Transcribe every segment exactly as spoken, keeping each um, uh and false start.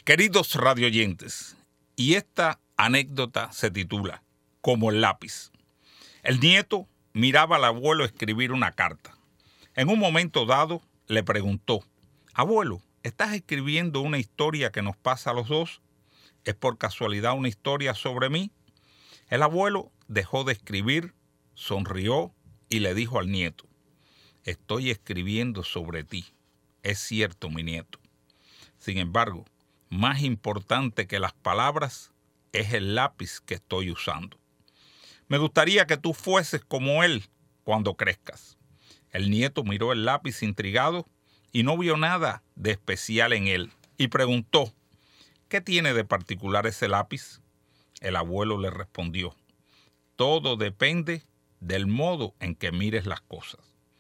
Queridos radioyentes, y esta anécdota se titula Como el lápiz. El nieto miraba al abuelo escribir una carta. En un momento dado le preguntó: «Abuelo, ¿estás escribiendo una historia que nos pasa a los dos? ¿Es por casualidad una historia sobre mí?» El abuelo dejó de escribir, sonrió y le dijo al nieto: «Estoy escribiendo sobre ti. Es cierto, mi nieto. Sin embargo, más importante que las palabras es el lápiz que estoy usando. Me gustaría que tú fueses como él cuando crezcas». El nieto miró el lápiz intrigado y no vio nada de especial en él y preguntó: «¿Qué tiene de particular ese lápiz?» El abuelo le respondió: «Todo depende del modo en que mires las cosas.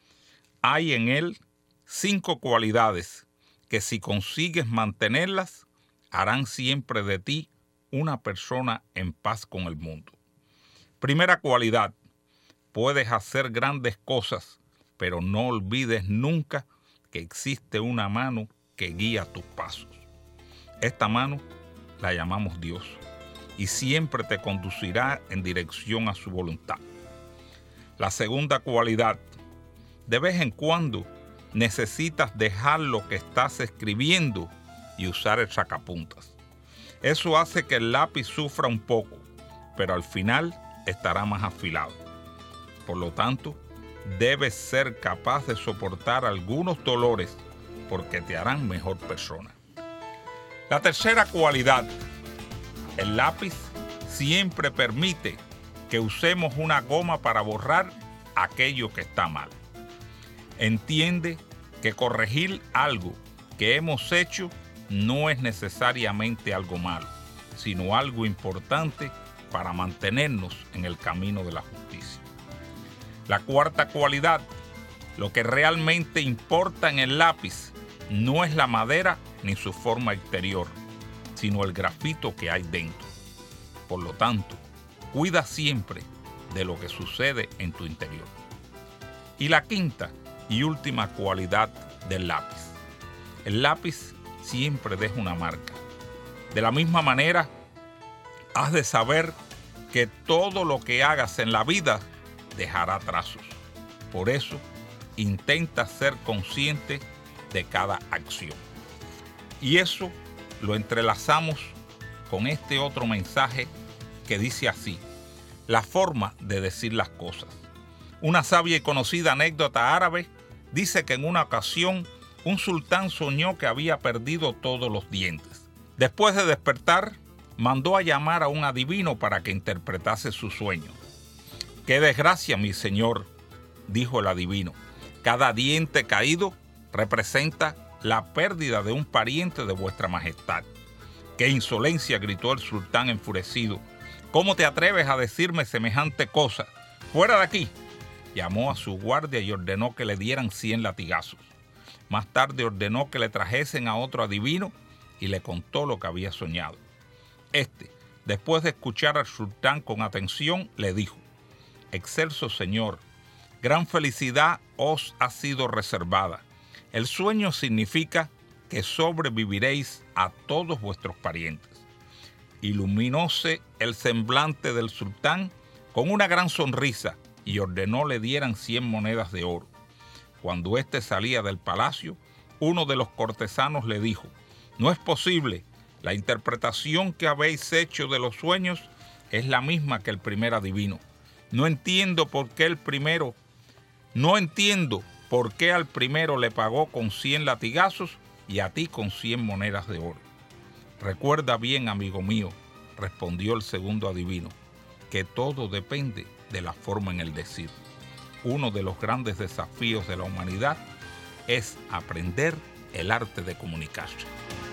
Hay en él cinco cualidades que, si consigues mantenerlas, harán siempre de ti una persona en paz con el mundo. Primera cualidad: puedes hacer grandes cosas, pero no olvides nunca que existe una mano que guía tus pasos. Esta mano la llamamos Dios y siempre te conducirá en dirección a su voluntad. La segunda cualidad: de vez en cuando necesitas dejar lo que estás escribiendo y usar el sacapuntas. Eso hace que el lápiz sufra un poco, pero al final estará más afilado. Por lo tanto, debes ser capaz de soportar algunos dolores porque te harán mejor persona. La tercera cualidad: el lápiz siempre permite que usemos una goma para borrar aquello que está mal. Entiende que corregir algo que hemos hecho no es necesariamente algo malo, sino algo importante para mantenernos en el camino de la justicia. La cuarta cualidad: lo que realmente importa en el lápiz no es la madera ni su forma exterior, sino el grafito que hay dentro. Por lo tanto, cuida siempre de lo que sucede en tu interior. Y la quinta y última cualidad del lápiz: el lápiz siempre deja una marca. De la misma manera, has de saber que todo lo que hagas en la vida dejará trazos. Por eso, intenta ser consciente de cada acción. Y eso lo entrelazamos con este otro mensaje que dice así: la forma de decir las cosas. Una sabia y conocida anécdota árabe dice que en una ocasión un sultán soñó que había perdido todos los dientes. Después de despertar, mandó a llamar a un adivino para que interpretase su sueño. «Qué desgracia, mi señor», dijo el adivino. «Cada diente caído representa la pérdida de un pariente de vuestra majestad». «¡Qué insolencia!», gritó el sultán enfurecido. «¿Cómo te atreves a decirme semejante cosa? ¡Fuera de aquí!». Llamó a su guardia y ordenó que le dieran cien latigazos. Más tarde ordenó que le trajesen a otro adivino y le contó lo que había soñado. Este, después de escuchar al sultán con atención, le dijo: «Excelso señor, gran felicidad os ha sido reservada. El sueño significa que sobreviviréis a todos vuestros parientes». Iluminóse el semblante del sultán con una gran sonrisa y ordenó le dieran cien monedas de oro. Cuando éste salía del palacio, uno de los cortesanos le dijo: «No es posible, la interpretación que habéis hecho de los sueños es la misma que el primer adivino. No entiendo por qué el primero, no entiendo por qué al primero le pagó con cien latigazos y a ti con cien monedas de oro». «Recuerda bien, amigo mío», respondió el segundo adivino, «que todo depende de la forma en el decir. Uno de los grandes desafíos de la humanidad es aprender el arte de comunicarse».